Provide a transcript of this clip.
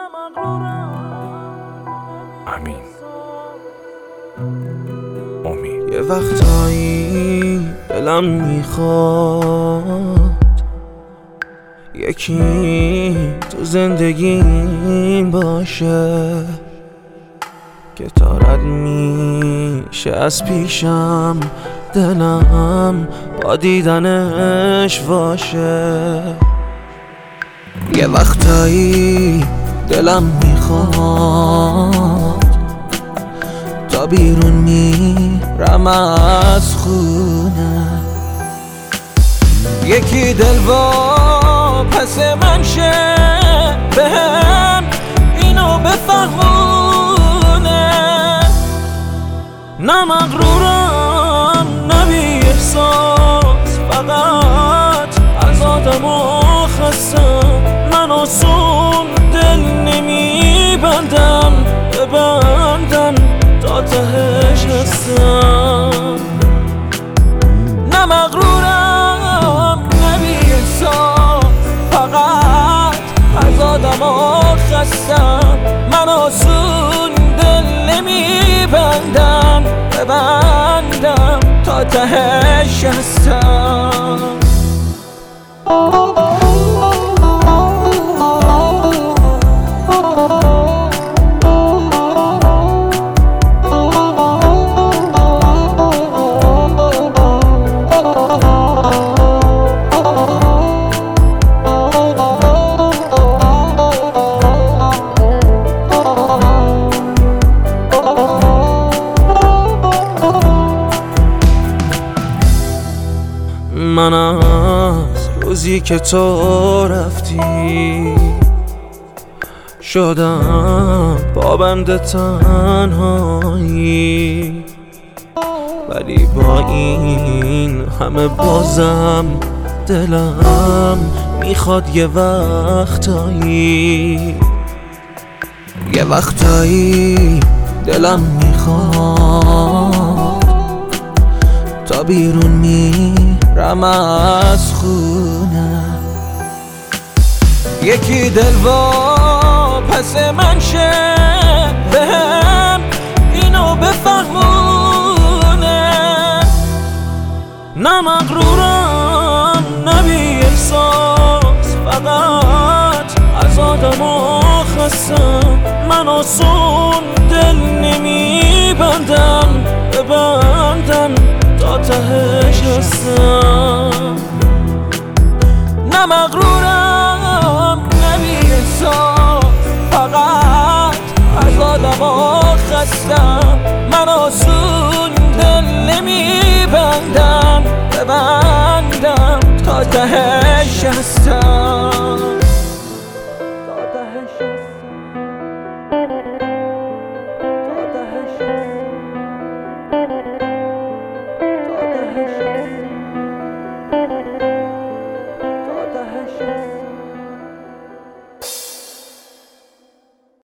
امین امید. یه وقتایی دلم میخواد یکی تو زندگیم باشه که تا رد میشه از پیشم، دلم با دیدنش باشه. یه وقتایی دلم میخواد تا بیرون میرم از خونه یکی دل وا پس من شه بهم اینو بفهمونه. نه مغرورم نه بی احساس، فقط از آدمو خستم. من آسون دل نمیبندم، ببندم تا تهش هستم. نه مغرورم نه بی احساس، فقط از آدمو خستم. من آسون دل نمیبندم، ببندم تا تهش هستم. من از روزی که تو رفتی شدم پابند تنهایی، ولی با این همه بازم دلم میخواد یه وقتایی دلم میخواد تا بیرون میرم از خونه یکی دل وا پس من شه بهم اینو بفهمونه. نه مغرورم نه بی احساس، فقط از آدمو خستم. من آسون دل نمیبندم، ببندم تا تهش هستم. نه مغرورم نه بی احساس، فقط از آدمو خستم. من آسون دل نمیبندم، ببندم تا تهش هستم. تا تهش هستم.